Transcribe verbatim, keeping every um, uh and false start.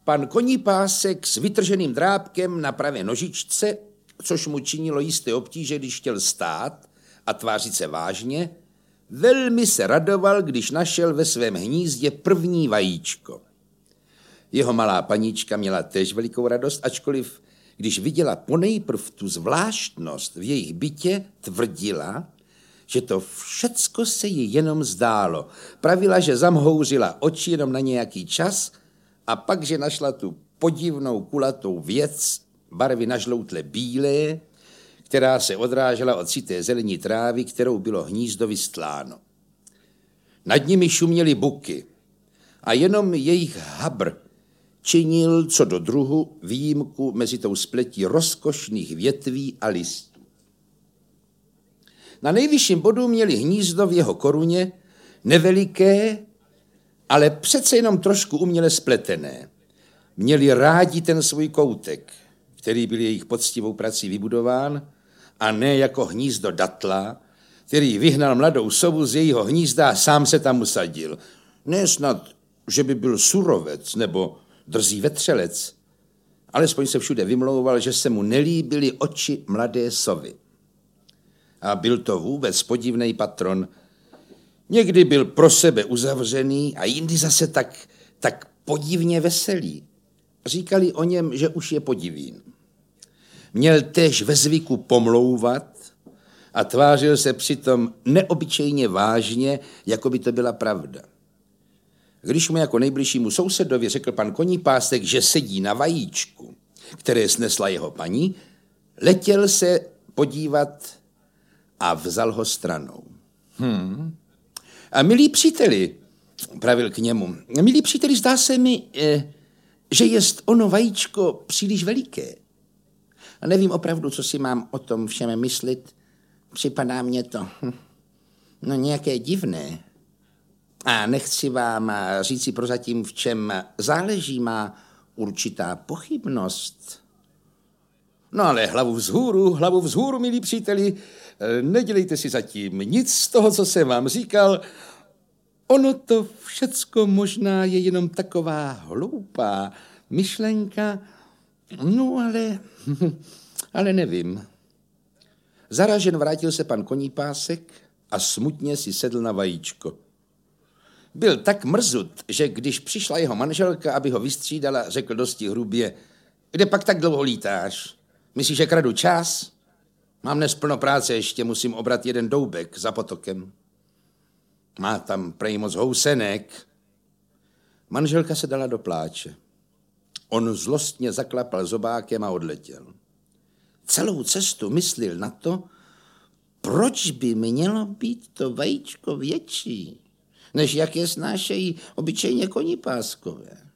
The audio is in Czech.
pan Konipásek s vytrženým drápkem na pravé nožičce, což mu činilo jisté obtíže, když chtěl stát a tvářit se vážně, velmi se radoval, když našel ve svém hnízdě první vajíčko. Jeho malá panička měla též velikou radost, ačkoliv, když viděla ponejprv tu zvláštnost v jejich bytě, tvrdila, že to všecko se jí jenom zdálo. Pravila, že zamhouřila oči jenom na nějaký čas a pak, že našla tu podivnou kulatou věc barvy nažloutle bílé, která se odrážela od syté zelení trávy, kterou bylo hnízdo vystláno. Nad nimi šuměly buky a jenom jejich habr činil co do druhu výjimku mezi tou spletí rozkošných větví a listů. Na nejvyšším bodu měli hnízdo v jeho koruně, neveliké, ale přece jenom trošku uměle spletené. Měli rádi ten svůj koutek, který byl jejich poctivou prací vybudován, a ne jako hnízdo datla, který vyhnal mladou sovu z jejího hnízda a sám se tam usadil. Ne snad, že by byl surovec nebo drzý vetřelec, alespoň se všude vymlouval, že se mu nelíbily oči mladé sovy. A byl to vůbec podivný patron. Někdy byl pro sebe uzavřený a jindy zase tak, tak podivně veselý. Říkali o něm, že už je podivín. Měl též ve zvyku pomlouvat a tvářil se přitom neobyčejně vážně, jako by to byla pravda. Když mu jako nejbližšímu sousedovi řekl pan Konipásek, že sedí na vajíčku, které snesla jeho paní, letěl se podívat a vzal ho stranou. Hmm. A milí příteli, pravil k němu, milí příteli, zdá se mi, eh, že jest ono vajíčko příliš veliké. A nevím opravdu, co si mám o tom všem myslit. Připadá mně to hm, no nějaké divné. A nechci vám říci prozatím, v čem záleží, má určitá pochybnost. No ale hlavu vzhůru, hlavu vzhůru, milí příteli, nedělejte si zatím nic z toho, co jsem vám říkal. Ono to všecko možná je jenom taková hloupá myšlenka, no ale, ale nevím. Zaražen vrátil se pan Konipásek a smutně si sedl na vajíčko. Byl tak mrzut, že když přišla jeho manželka, aby ho vystřídala, řekl dosti hrubě, kde pak tak dlouho lítáš? Myslíš, že kradu čas? Mám dnes plno práce, ještě musím obrat jeden doubek za potokem. Má tam prej moc housenek. Manželka se dala do pláče. On zlostně zaklapal zobákem a odletěl. Celou cestu myslil na to, proč by mělo být to vajíčko větší, než jak je snášejí obyčejně Konipáskové.